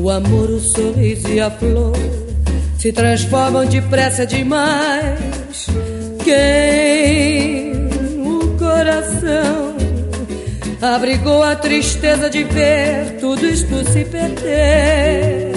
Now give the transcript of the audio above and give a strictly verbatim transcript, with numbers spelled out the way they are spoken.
O amor, o sorriso e a flor se transformam depressa demais. Quem o coração abrigou a tristeza de ver tudo isto se perder?